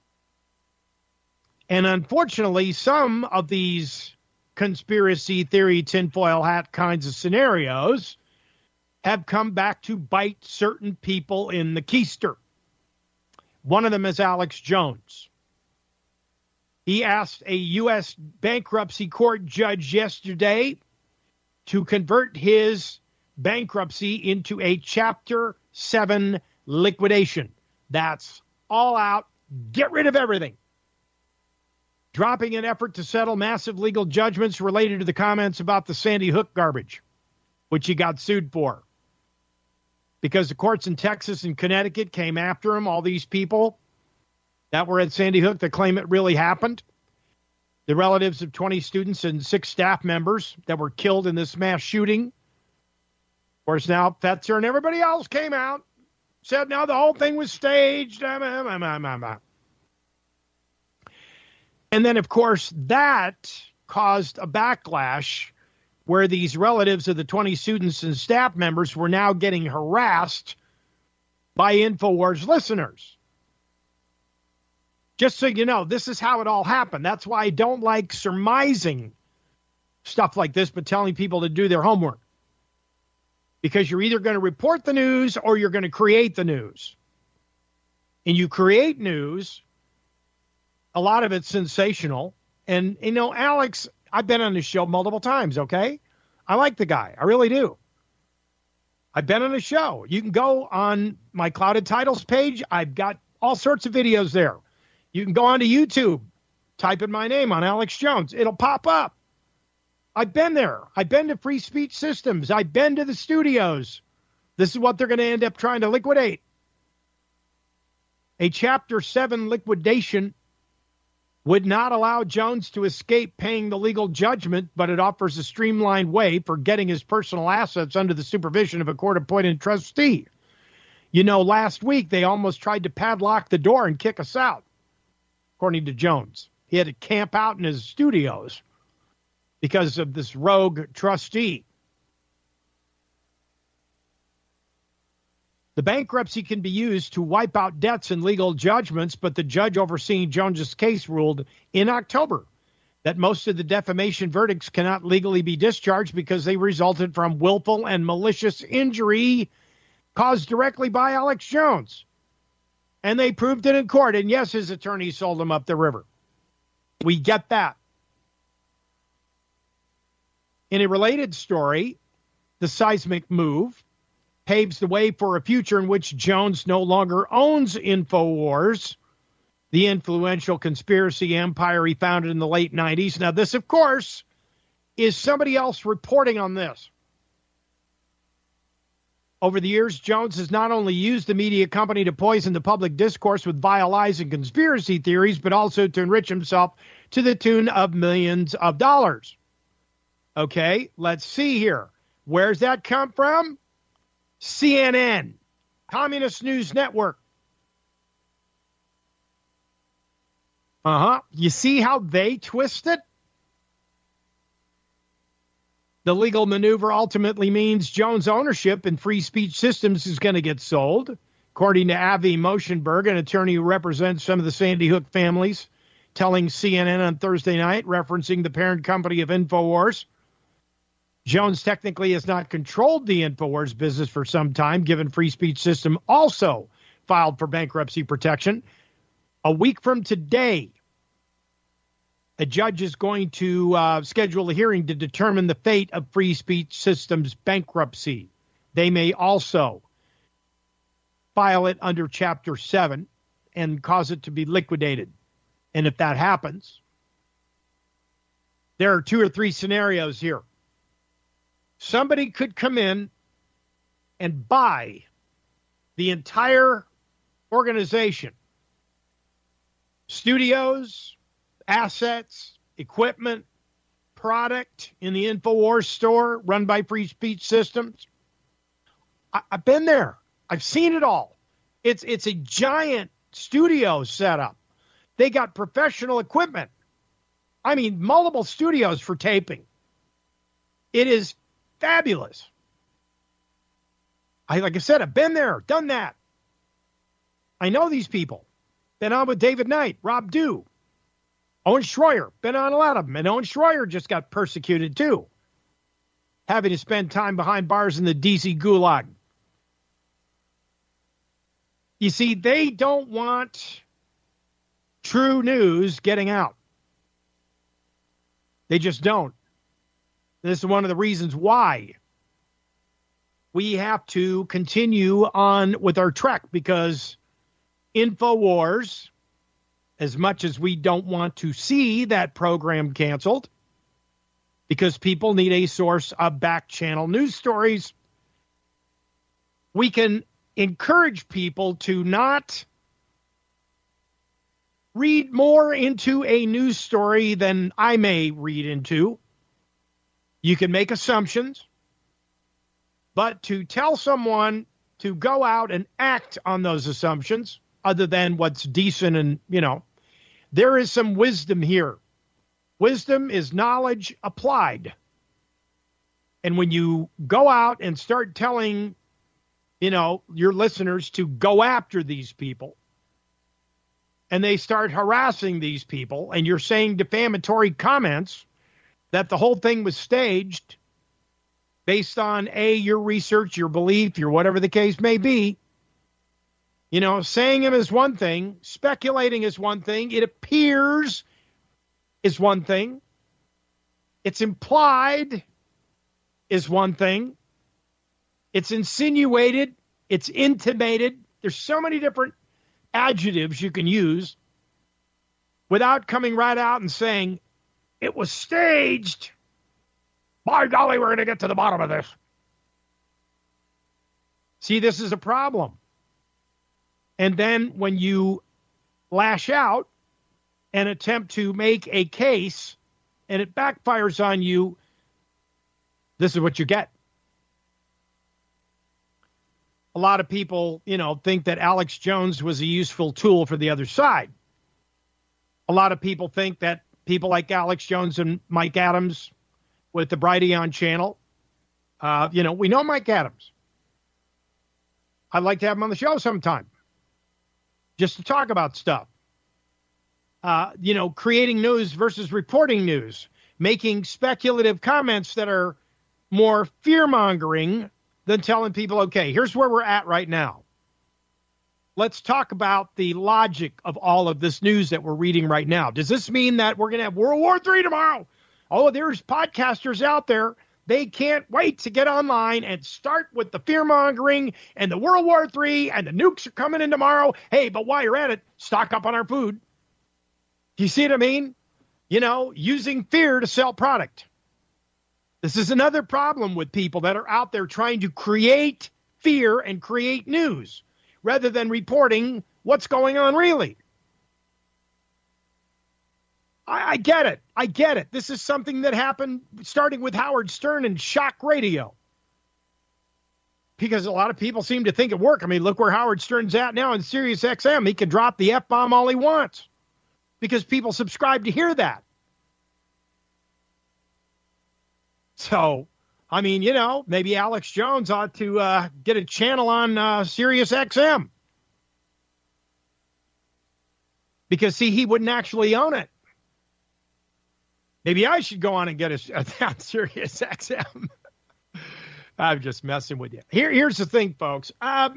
And unfortunately, some of these conspiracy theory tinfoil hat kinds of scenarios have come back to bite certain people in the keister. One of them is Alex Jones. He asked a U.S. bankruptcy court judge yesterday to convert his bankruptcy into a Chapter 7 liquidation. That's all out, get rid of everything. Dropping an effort to settle massive legal judgments related to the comments about the Sandy Hook garbage, which he got sued for. Because the courts in Texas and Connecticut came after him, all these people that were at Sandy Hook that claim it really happened. The relatives of 20 students and 6 staff members that were killed in this mass shooting. Of course, now Fetzer and everybody else came out, said now the whole thing was staged. And then, of course, that caused a backlash where these relatives of the 20 students and staff members were now getting harassed by InfoWars listeners. Just so you know, this is how it all happened. That's why I don't like surmising stuff like this, but telling people to do their homework. Because you're either going to report the news or you're going to create the news. And you create news, a lot of it's sensational. And, you know, Alex, I've been on this show multiple times, okay? I like the guy. I really do. I've been on the show. You can go on my Clouded Titles page. I've got all sorts of videos there. You can go onto YouTube, type in my name on Alex Jones. It'll pop up. I've been there. I've been to Free Speech Systems. I've been to the studios. This is what they're going to end up trying to liquidate. A Chapter 7 liquidation would not allow Jones to escape paying the legal judgment, but it offers a streamlined way for getting his personal assets under the supervision of a court-appointed trustee. You know, last week they almost tried to padlock the door and kick us out, according to Jones. He had to camp out in his studios because of this rogue trustee. The bankruptcy can be used to wipe out debts and legal judgments, but the judge overseeing Jones's case ruled in October that most of the defamation verdicts cannot legally be discharged because they resulted from willful and malicious injury caused directly by Alex Jones. And they proved it in court. And yes, his attorney sold him up the river. We get that. In a related story, the seismic move paves the way for a future in which Jones no longer owns InfoWars, the influential conspiracy empire he founded in the late 90s. Now, this, of course, is somebody else reporting on this. Over the years, Jones has not only used the media company to poison the public discourse with vile lies and conspiracy theories, but also to enrich himself to the tune of millions of dollars. Okay, let's see here. Where's that come from? CNN, Communist News Network. You see how they twist it? The legal maneuver ultimately means Jones' ownership in Free Speech Systems is going to get sold. According to Avi Moshenberg, an attorney who represents some of the Sandy Hook families, telling CNN on Thursday night, referencing the parent company of InfoWars, Jones technically has not controlled the InfoWars business for some time, given Free Speech System also filed for bankruptcy protection. A week from today, a judge is going to schedule a hearing to determine the fate of Free Speech System's bankruptcy. They may also file it under Chapter 7 and cause it to be liquidated. And if that happens, there are 2 or 3 scenarios here. Somebody could come in and buy the entire organization, studios, assets, equipment, product in the InfoWars store run by Free Speech Systems. I've been there. I've seen it all. It's a giant studio setup. They got professional equipment. I mean, multiple studios for taping. It is fabulous. Like I said, I've been there, done that. I know these people. Been on with David Knight, Rob Dew, Owen Schroyer. Been on a lot of them. And Owen Schroyer just got persecuted too, having to spend time behind bars in the D.C. gulag. You see, they don't want true news getting out. They just don't. This is one of the reasons why we have to continue on with our trek, because InfoWars, as much as we don't want to see that program canceled, because people need a source of back channel news stories, we can encourage people to not read more into a news story than I may read into. You can make assumptions, but to tell someone to go out and act on those assumptions, other than what's decent and, There is some wisdom here. Wisdom is knowledge applied. And when you go out and start telling, your listeners to go after these people, and they start harassing these people, and you're saying defamatory comments that the whole thing was staged based on, your research, your belief, your whatever the case may be, saying them is one thing, speculating is one thing, it appears is one thing, it's implied is one thing, it's insinuated, it's intimated. There's so many different adjectives you can use without coming right out and saying, it was staged. By golly, we're going to get to the bottom of this. See, this is a problem. And then when you lash out and attempt to make a case and it backfires on you, this is what you get. A lot of people, think that Alex Jones was a useful tool for the other side. A lot of people think that people like Alex Jones and Mike Adams with the Brighteon channel, we know Mike Adams. I'd like to have him on the show sometime just to talk about stuff. Creating news versus reporting news, making speculative comments that are more fear-mongering than telling people, okay, here's where we're at right now. Let's talk about the logic of all of this news that we're reading right now. Does this mean that we're going to have World War III tomorrow? Oh, there's podcasters out there. They can't wait to get online and start with the fear-mongering and the World War III and the nukes are coming in tomorrow. Hey, but while you're at it, stock up on our food. Do you see what I mean? Using fear to sell product. This is another problem with people that are out there trying to create fear and create news rather than reporting what's going on really. I get it. I get it. This is something that happened starting with Howard Stern and shock radio. Because a lot of people seem to think it worked. I mean, look where Howard Stern's at now in Sirius XM. He can drop the F-bomb all he wants because people subscribe to hear that. So, I mean, maybe Alex Jones ought to get a channel on Sirius XM. Because, see, he wouldn't actually own it. Maybe I should go on and get a Sirius XM. I'm just messing with you. Here's the thing, folks.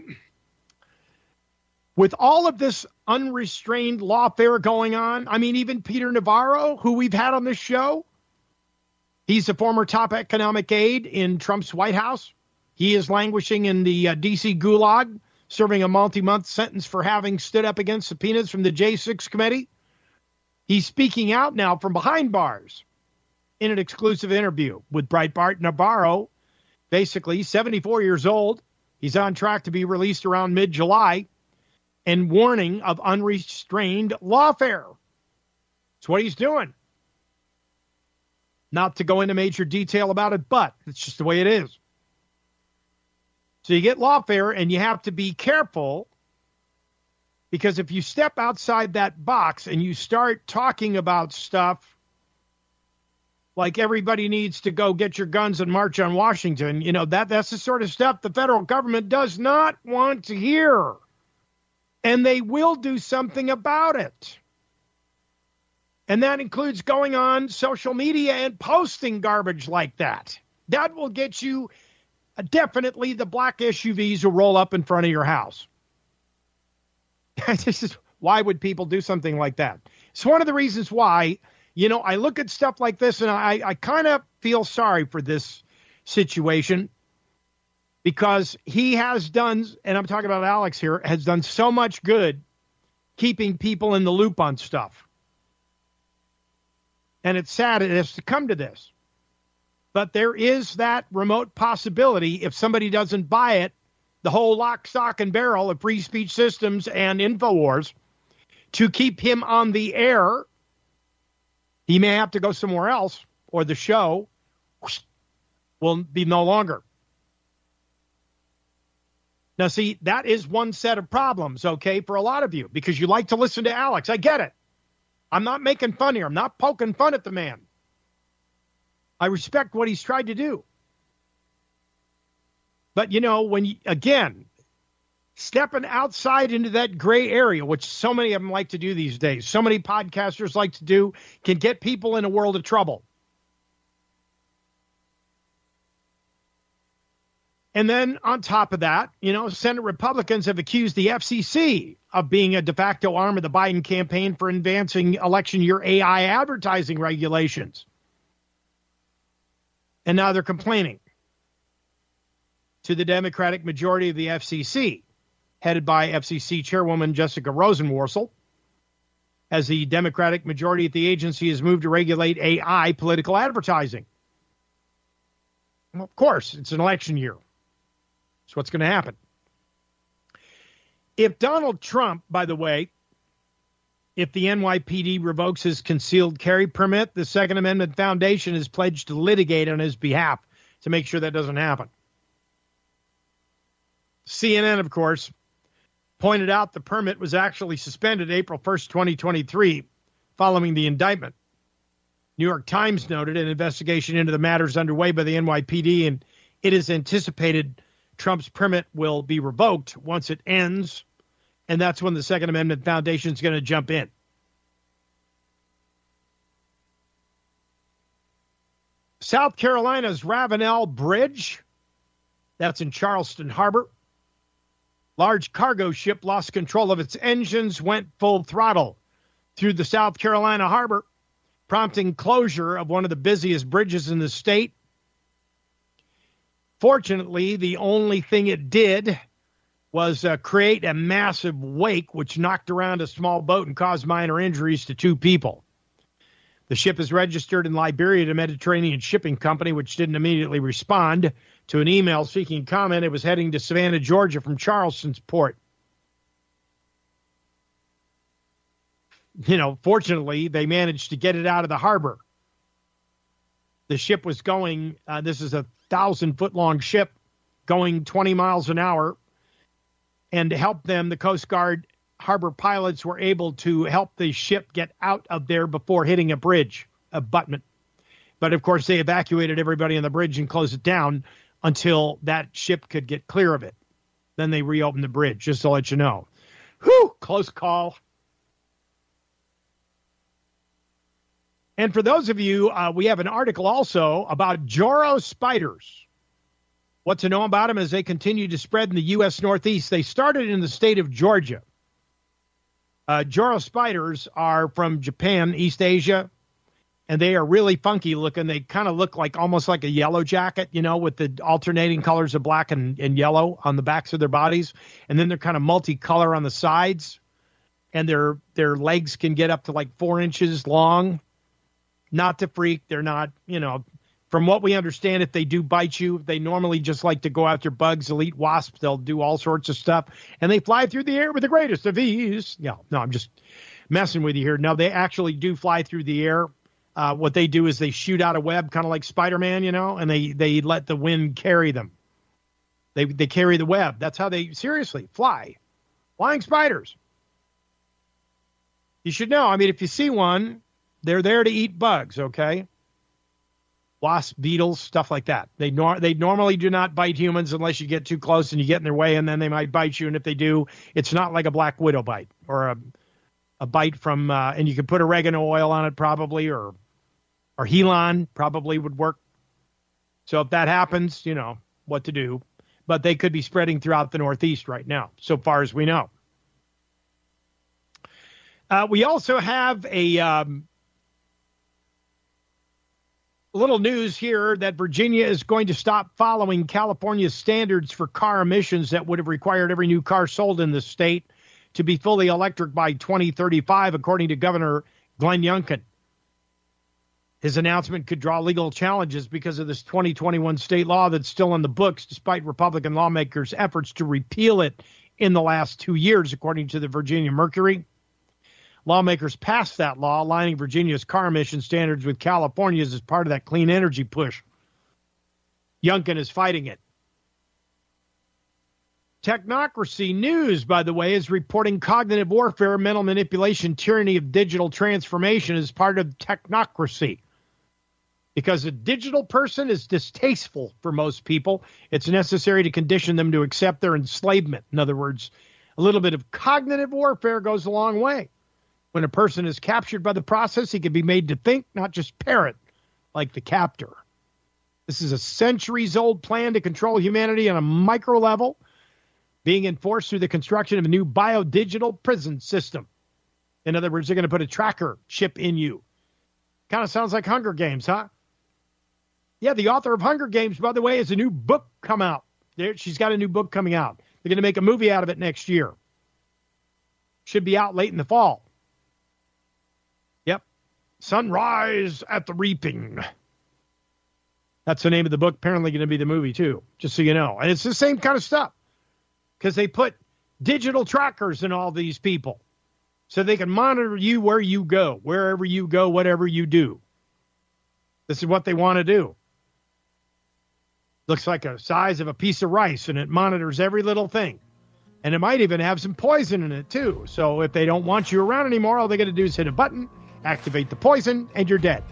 With all of this unrestrained lawfare going on, I mean, even Peter Navarro, who we've had on this show, he's a former top economic aide in Trump's White House. He is languishing in the D.C. gulag, serving a multi-month sentence for having stood up against subpoenas from the J6 committee. He's speaking out now from behind bars in an exclusive interview with Breitbart. Navarro, basically 74 years old. He's on track to be released around mid-July and warning of unrestrained lawfare. That's what he's doing. Not to go into major detail about it, but it's just the way it is. So you get lawfare, and you have to be careful, because if you step outside that box and you start talking about stuff like everybody needs to go get your guns and march on Washington, that's the sort of stuff the federal government does not want to hear. And they will do something about it. And that includes going on social media and posting garbage like that. That will get you definitely the black SUVs will roll up in front of your house. Why would people do something like that? It's one of the reasons why, I look at stuff like this and I kind of feel sorry for this situation, because he has done, and I'm talking about Alex here, has done so much good keeping people in the loop on stuff. And it's sad it has to come to this. But there is that remote possibility, if somebody doesn't buy it, the whole lock, stock, and barrel of Free Speech Systems and InfoWars, to keep him on the air, he may have to go somewhere else, or the show will be no longer. Now, see, that is one set of problems, okay, for a lot of you, because you like to listen to Alex. I get it. I'm not making fun here. I'm not poking fun at the man. I respect what he's tried to do. But, again, stepping outside into that gray area, which so many of them like to do these days, so many podcasters like to do, can get people in a world of trouble. And then on top of that, Senate Republicans have accused the FCC of being a de facto arm of the Biden campaign for advancing election year AI advertising regulations. And now they're complaining to the Democratic majority of the FCC, headed by FCC Chairwoman Jessica Rosenworcel, as the Democratic majority at the agency has moved to regulate AI political advertising. Well, of course, it's an election year. That's what's going to happen. If Donald Trump, by the way, if the NYPD revokes his concealed carry permit, the Second Amendment Foundation is pledged to litigate on his behalf to make sure that doesn't happen. CNN, of course, pointed out the permit was actually suspended April 1st, 2023, following the indictment. New York Times noted an investigation into the matters underway by the NYPD, and it is anticipated Trump's permit will be revoked once it ends, and that's when the Second Amendment Foundation is going to jump in. South Carolina's Ravenel Bridge, that's in Charleston Harbor. Large cargo ship lost control of its engines, went full throttle through the South Carolina harbor, prompting closure of one of the busiest bridges in the state. Fortunately, the only thing it did was create a massive wake, which knocked around a small boat and caused minor injuries to 2 people. The ship is registered in Liberia to Mediterranean Shipping Company, which didn't immediately respond to an email seeking comment. It was heading to Savannah, Georgia from Charleston's port. Fortunately, they managed to get it out of the harbor. The ship was going, this is a 1,000-foot-long ship going 20 miles an hour. And to help them, the Coast Guard harbor pilots were able to help the ship get out of there before hitting a bridge, abutment. But, of course, they evacuated everybody on the bridge and closed it down until that ship could get clear of it. Then they reopened the bridge, just to let you know. Whew, close call. And for those of you, we have an article also about Joro spiders. What to know about them as they continue to spread in the U.S. Northeast. They started in the state of Georgia. Joro spiders are from Japan, East Asia, and they are really funky looking. They kind of look like almost like a yellow jacket, with the alternating colors of black and yellow on the backs of their bodies. And then they're kind of multicolor on the sides. And their legs can get up to like 4 inches long. Not to freak. They're not, from what we understand, if they do bite you, they normally just like to go after bugs. They'll eat wasps. They'll do all sorts of stuff. And they fly through the air with the greatest of ease. No, I'm just messing with you here. No, they actually do fly through the air. What they do is they shoot out a web, kind of like Spider-Man, and they let the wind carry them. They carry the web. That's how they seriously fly. Flying spiders. You should know. I mean, if you see one, they're there to eat bugs, okay? Wasps, beetles, stuff like that. They normally do not bite humans unless you get too close and you get in their way, and then they might bite you. And if they do, it's not like a black widow bite or a bite from, and you could put oregano oil on it probably, or Helon probably would work. So if that happens, what to do. But they could be spreading throughout the Northeast right now, so far as we know. We also have a little news here that Virginia is going to stop following California's standards for car emissions that would have required every new car sold in the state to be fully electric by 2035, according to Governor Glenn Youngkin. His announcement could draw legal challenges because of this 2021 state law that's still in the books, despite Republican lawmakers' efforts to repeal it in the last 2 years, according to the Virginia Mercury. Lawmakers passed that law, aligning Virginia's car emission standards with California's as part of that clean energy push. Youngkin is fighting it. Technocracy News, by the way, is reporting cognitive warfare, mental manipulation, tyranny of digital transformation as part of technocracy. Because a digital person is distasteful for most people, it's necessary to condition them to accept their enslavement. In other words, a little bit of cognitive warfare goes a long way. When a person is captured by the process, he can be made to think, not just parrot, like the captor. This is a centuries-old plan to control humanity on a micro level, being enforced through the construction of a new biodigital prison system. In other words, they're going to put a tracker chip in you. Kind of sounds like Hunger Games, huh? Yeah, the author of Hunger Games, by the way, has a new book come out. She's got a new book coming out. They're going to make a movie out of it next year. Should be out late in the fall. Yep. Sunrise at the Reaping. That's the name of the book. Apparently going to be the movie, too, just so you know. And it's the same kind of stuff because they put digital trackers in all these people so they can monitor you where you go, wherever you go, whatever you do. This is what they want to do. Looks like the size of a piece of rice, and it monitors every little thing. And it might even have some poison in it, too. So if they don't want you around anymore, all they got to do is hit a button, activate the poison, and you're dead.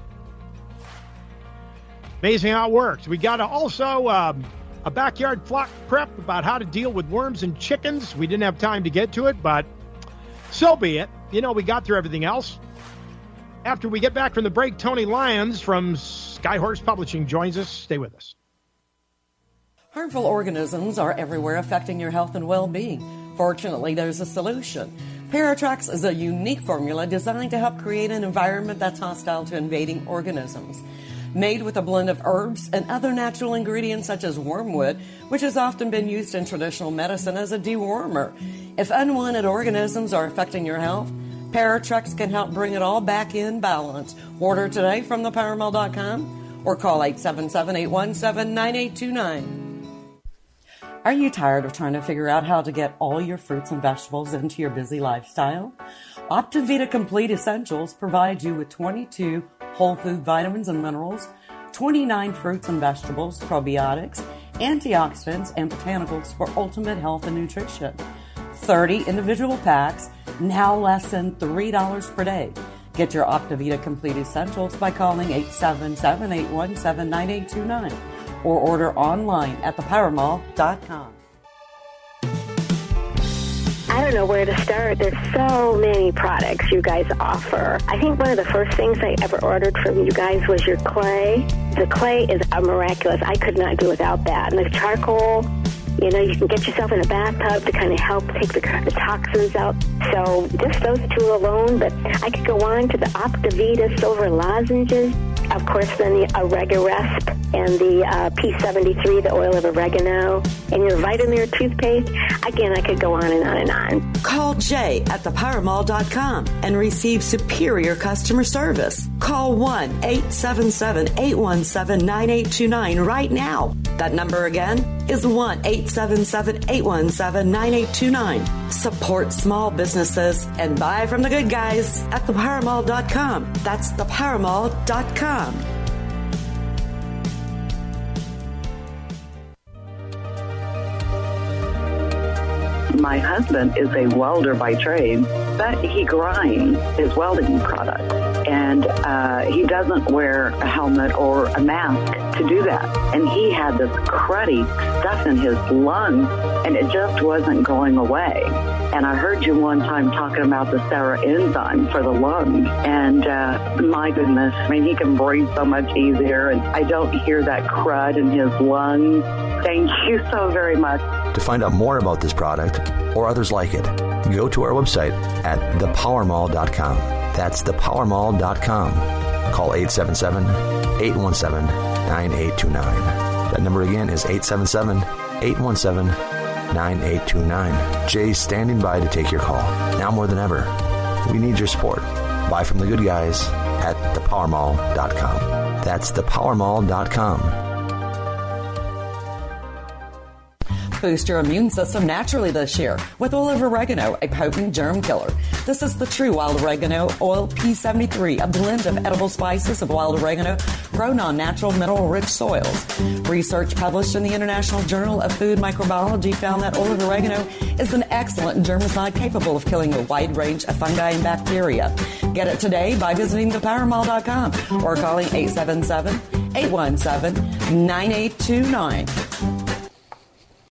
Amazing how it works. We got also a backyard flock prep about how to deal with worms and chickens. We didn't have time to get to it, but so be it. You know, we got through everything else. After we get back from the break, Tony Lyons from Skyhorse Publishing joins us. Stay with us. Harmful organisms are everywhere affecting your health and well-being. Fortunately, there's a solution. Paratrax is a unique formula designed to help create an environment that's hostile to invading organisms. Made with a blend of herbs and other natural ingredients such as wormwood, which has often been used in traditional medicine as a dewormer. If unwanted organisms are affecting your health, Paratrax can help bring it all back in balance. Order today from thepowermall.com or call 877-817-9829. Are you tired of trying to figure out how to get all your fruits and vegetables into your busy lifestyle? Optivita Complete Essentials provides you with 22 whole food vitamins and minerals, 29 fruits and vegetables, probiotics, antioxidants, and botanicals for ultimate health and nutrition. 30 individual packs, now less than $3 per day. Get your Optivita Complete Essentials by calling 877-817-9829 or order online at thepowermall.com. I don't know where to start. There's so many products you guys offer. I think one of the first things I ever ordered from you guys was your clay. The clay is miraculous. I could not do without that. And the charcoal, you know, you can get yourself in a bathtub to kind of help take the toxins out. So just those two alone, but I could go on to the Optivita Silver Lozenges. Of course, then the Oregaresp and the P73, the oil of oregano, and your Vitamir toothpaste. Again, I could go on and on and on. Call Jay at thepowermall.com and receive superior customer service. Call 1-877-817-9829 right now. That number again is 1-877-817-9829. Support small businesses and buy from the good guys at thepowermall.com. That's thepowermall.com. My husband is a welder by trade, but he grinds his welding products. And he doesn't wear a helmet or a mask to do that. And he had this cruddy stuff in his lungs, and it just wasn't going away. And I heard you one time talking about the Sarah enzyme for the lungs. And my goodness, I mean, he can breathe so much easier, and I don't hear that crud in his lungs. Thank you so very much. To find out more about this product or others like it, go to our website at thepowermall.com. That's thepowermall.com. Call 877-817-9829. That number again is 877-817-9829. Jay's standing by to take your call. Now more than ever, we need your support. Buy from the good guys at thepowermall.com. That's thepowermall.com. Boost your immune system naturally this year with oil of oregano, a potent germ killer. This is the true wild oregano oil P73, a blend of edible spices of wild oregano grown on natural mineral-rich soils. Research published in the International Journal of Food Microbiology found that oil of oregano is an excellent germicide capable of killing a wide range of fungi and bacteria. Get it today by visiting thepowermall.com or calling 877-817-9829.